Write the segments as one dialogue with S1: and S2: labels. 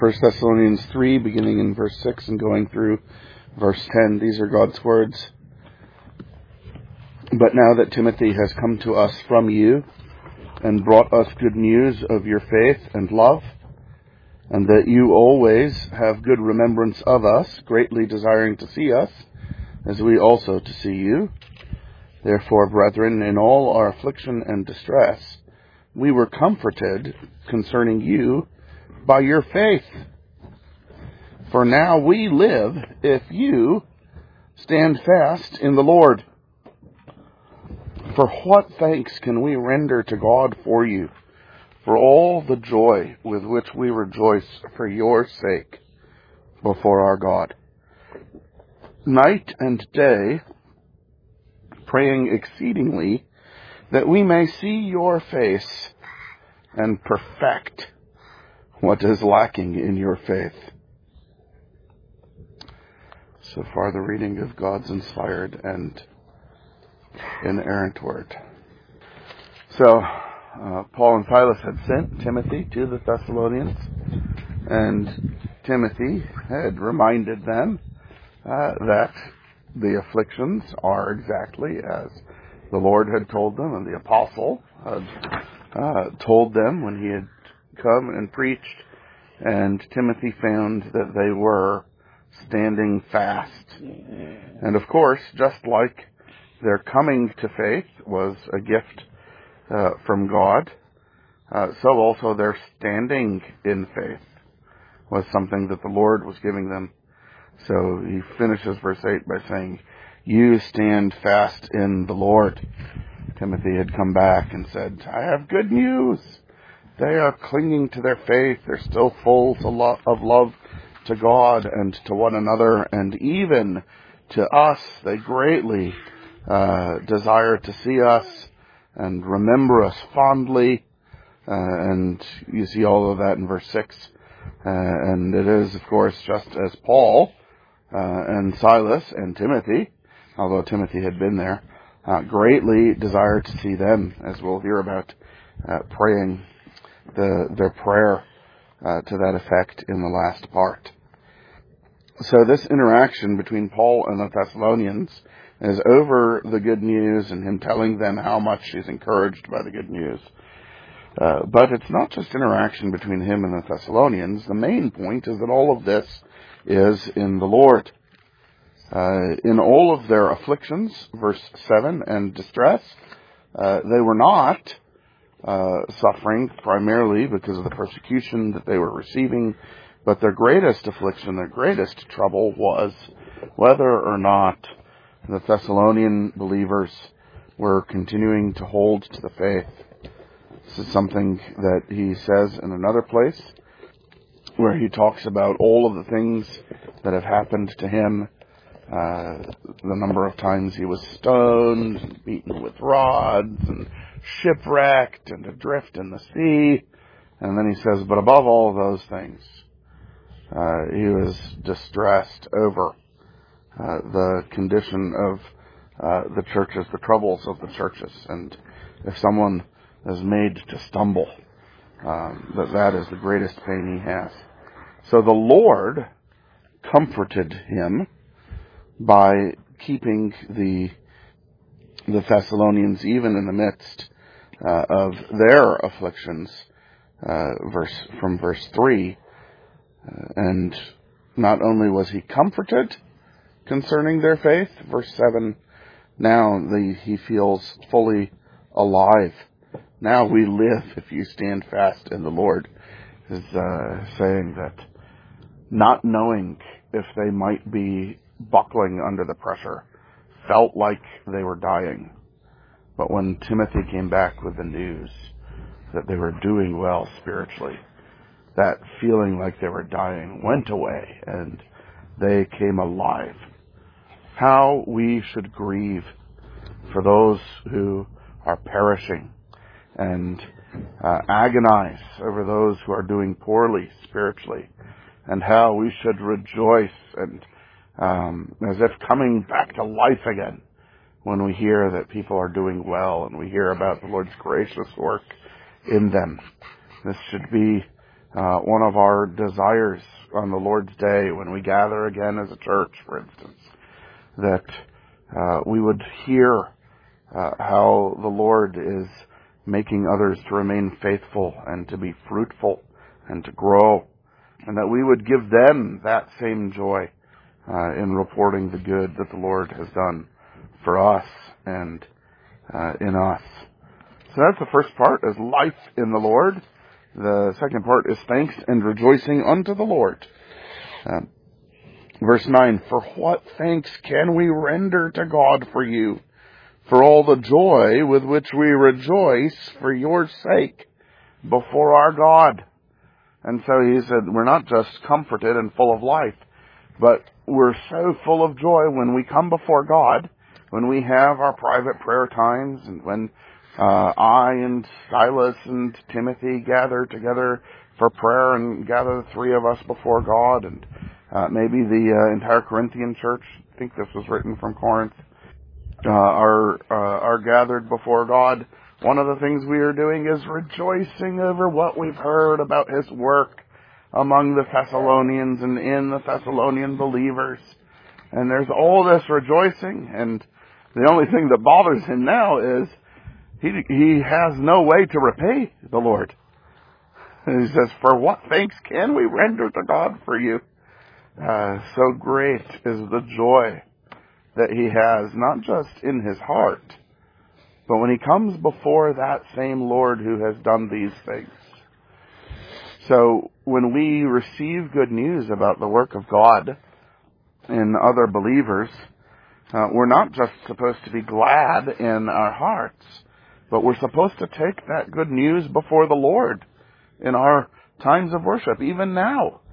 S1: 1 Thessalonians 3, beginning in verse 6 and going through verse 10. These are God's words. But now that Timothy has come to us from you and brought us good news of your faith and love, and that you always have good remembrance of us, greatly desiring to see us, as we also to see you. Therefore, brethren, in all our affliction and distress, we were comforted concerning you by your faith. For now we live if you stand fast in the Lord. For what thanks can we render to God for you, for all the joy with which we rejoice for your sake before our God, night and day, praying exceedingly that we may see your face and perfect what is lacking in your faith. So far, the reading of God's inspired and inerrant word. So, Paul and Silas had sent Timothy to the Thessalonians, and Timothy had reminded them that the afflictions are exactly as the Lord had told them, and the apostle had told them when he had come and preached, and Timothy found that they were standing fast. And of course, just like their coming to faith was a gift from God, so also their standing in faith was something that the Lord was giving them. So he finishes verse 8 by saying, you stand fast in the Lord. Timothy had come back and said, I have good news. They are clinging to their faith. They're still full of love to God and to one another, and even to us. They greatly desire to see us and remember us fondly. And you see all of that in verse 6. And it is, of course, just as Paul and Silas and Timothy, although Timothy had been there, greatly desired to see them, as we'll hear about, praying their prayer to that effect in the last part. So this interaction between Paul and the Thessalonians is over the good news and him telling them how much he's encouraged by the good news. But it's not just interaction between him and the Thessalonians. The main point is that all of this is in the Lord. In all of their afflictions, verse 7, and distress, they were not suffering primarily because of the persecution that they were receiving, but their greatest affliction, their greatest trouble was whether or not the Thessalonian believers were continuing to hold to the faith. This is something that he says in another place, where he talks about all of the things that have happened to him, the number of times he was stoned, and beaten with rods, and shipwrecked, and adrift in the sea. And then he says, but above all those things, he was distressed over the condition of the churches, the troubles of the churches. And if someone is made to stumble, that is the greatest pain he has. So the Lord comforted him by keeping the Thessalonians even in the midst of their afflictions, from verse 3. And not only was he comforted concerning their faith, verse 7, now he feels fully alive. Now we live if you stand fast in the Lord, is saying that not knowing if they might be buckling under the pressure, felt like they were dying. But when Timothy came back with the news that they were doing well spiritually, that feeling like they were dying went away and they came alive. How we should grieve for those who are perishing and agonize over those who are doing poorly spiritually, and how we should rejoice and as if coming back to life again when we hear that people are doing well and we hear about the Lord's gracious work in them. This should be One of our desires on the Lord's Day, when we gather again as a church, for instance, that we would hear how the Lord is making others to remain faithful and to be fruitful and to grow, and that we would give them that same joy in reporting the good that the Lord has done for us and in us. So that's the first part, is life in the Lord. The second part is thanks and rejoicing unto the Lord. Verse 9, for what thanks can we render to God for you, for all the joy with which we rejoice for your sake before our God. And so he said, we're not just comforted and full of life, but we're so full of joy when we come before God, when we have our private prayer times, and when I and Silas and Timothy gather together for prayer and gather the three of us before God, and maybe the entire Corinthian church, I think this was written from Corinth, are gathered before God. One of the things we are doing is rejoicing over what we've heard about His work among the Thessalonians and in the Thessalonian believers. And there's all this rejoicing, and the only thing that bothers him now is he has no way to repay the Lord. And he says, for what thanks can we render to God for you? So great is the joy that he has, not just in his heart, but when he comes before that same Lord who has done these things. So when we receive good news about the work of God in other believers, we're not just supposed to be glad in our hearts, but we're supposed to take that good news before the Lord in our times of worship, even now.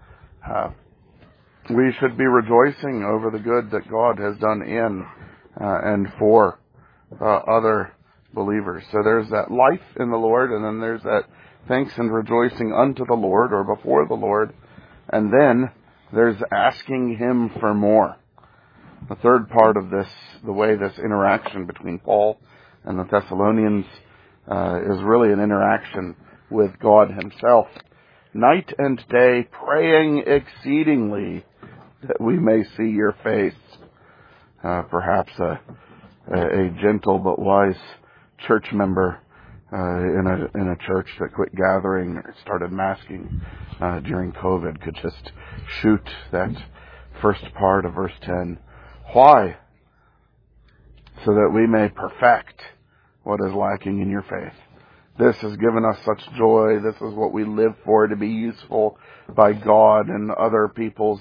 S1: We should be rejoicing over the good that God has done in and for other believers. So there's that life in the Lord, and then there's that thanks and rejoicing unto the Lord or before the Lord, and then there's asking Him for more. The third part of this, the way this interaction between Paul and the Thessalonians is really an interaction with God Himself. Night and day praying exceedingly that we may see your face. Perhaps a gentle but wise church member in a church that quit gathering or started masking during COVID could just shoot that first part of verse 10. Why? So that we may perfect what is lacking in your faith. This has given us such joy. This is what we live for, to be useful by God and other people's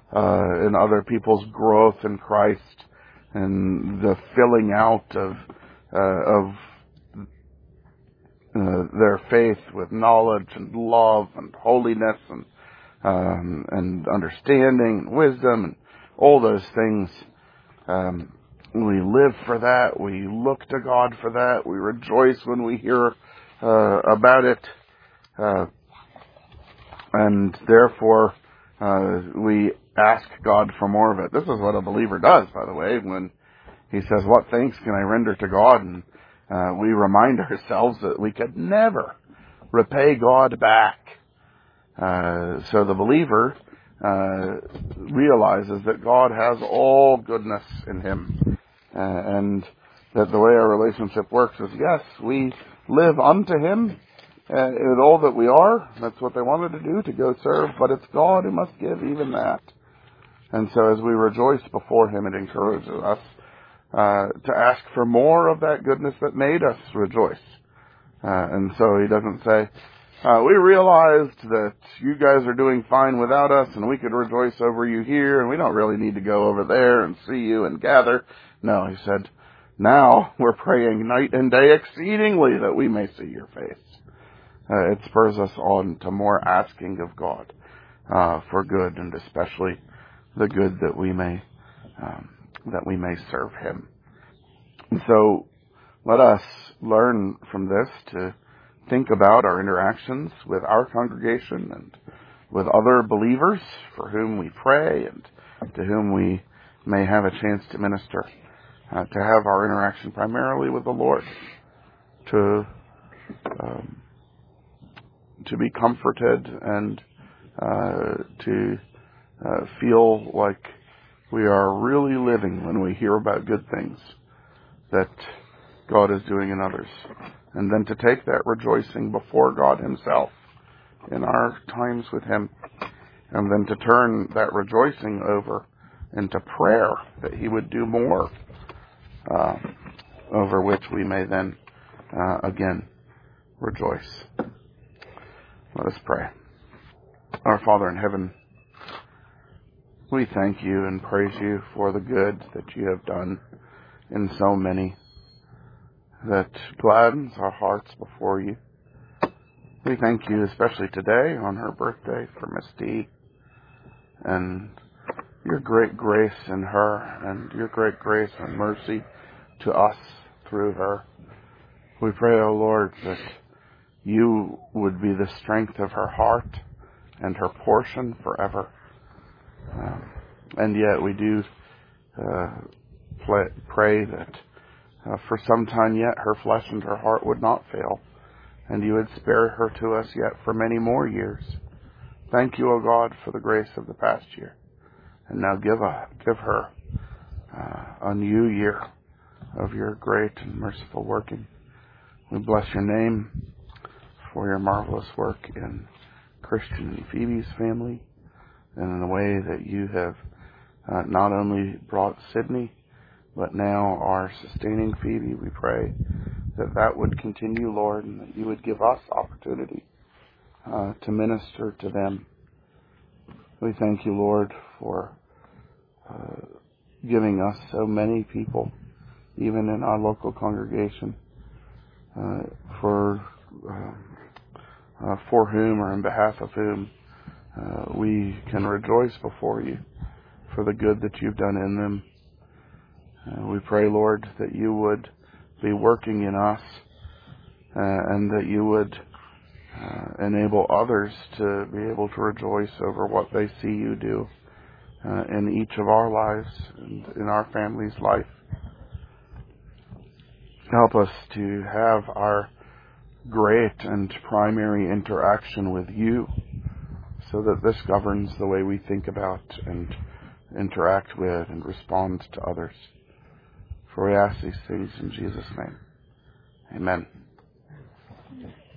S1: growth in Christ, and the filling out of their faith with knowledge and love and holiness and understanding and wisdom and all those things. We live for that. We look to God for that. We rejoice when we hear about it, and therefore we ask God for more of it. This is what a believer does, by the way, when he says, what thanks can I render to God? And we remind ourselves that we could never repay God back. So the believer realizes that God has all goodness in Him, and that the way our relationship works is, yes, we live unto Him in all that we are. That's what they wanted to do, to go serve, but it's God who must give even that. And so as we rejoice before Him, it encourages us to ask for more of that goodness that made us rejoice. And so He doesn't say, we realized that you guys are doing fine without us, and we could rejoice over you here, and we don't really need to go over there and see you and gather. No, He said, now we're praying night and day exceedingly that we may see your face. It spurs us on to more asking of God for good, and especially the good that we may serve Him. And so let us learn from this to think about our interactions with our congregation and with other believers for whom we pray and to whom we may have a chance to minister, to have our interaction primarily with the Lord, to to be comforted and to feel like we are really living when we hear about good things that God is doing in others. And then to take that rejoicing before God himself in our times with him, and then to turn that rejoicing over into prayer that he would do more, over which we may then again rejoice. Let us pray. Our Father in heaven, we thank you and praise you for the good that you have done in so many, that gladdens our hearts before you. We thank you especially today on her birthday for Miss Dee, and your great grace in her and your great grace and mercy to us through her. We pray, O Lord, that you would be the strength of her heart and her portion forever. And yet we do pray that for some time yet her flesh and her heart would not fail, and you would spare her to us yet for many more years. Thank you, O God, for the grace of the past year. And now give her a new year of your great and merciful working. We bless your name for your marvelous work in Christian and Phoebe's family, and in the way that you have not only brought Sydney, but now are sustaining Phoebe. We pray that that would continue, Lord, and that you would give us opportunity to minister to them. We thank you, Lord, for giving us so many people, even in our local congregation, for whom or in behalf of whom we can rejoice before you for the good that you've done in them. We pray, Lord, that you would be working in us and that you would enable others to be able to rejoice over what they see you do in each of our lives and in our family's life. Help us to have our great and primary interaction with you, so that this governs the way we think about and interact with and respond to others. For we ask these things in Jesus' name. Amen.